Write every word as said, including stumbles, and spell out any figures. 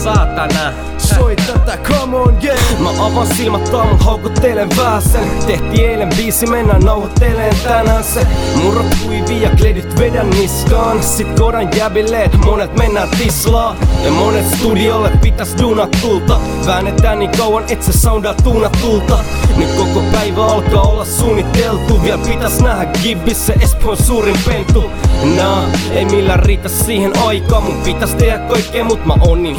saatana. Soi tätä, come on, yeah. Mä avaan silmät aamun, houkuttelen vähäsen. Tehtiin eilen biisi, mennään nauhoitteleen tänään se. Murrot kuivii ja kledit vedän niskaan. Sit kodan jäbille, monet mennään tislaa. Ja monet studiolle pitäis duunat tulta. Väännetään niin kauan, et se soundaa tuunatulta. Nyt koko päivä alkaa olla suunniteltu. Vielä pitäis nähdä Gibbissä Espoon suurin pentu. Naa, ei millään riitä siihen aikaan. Mun pitäis tehdä kaikkea, mut mä oon niin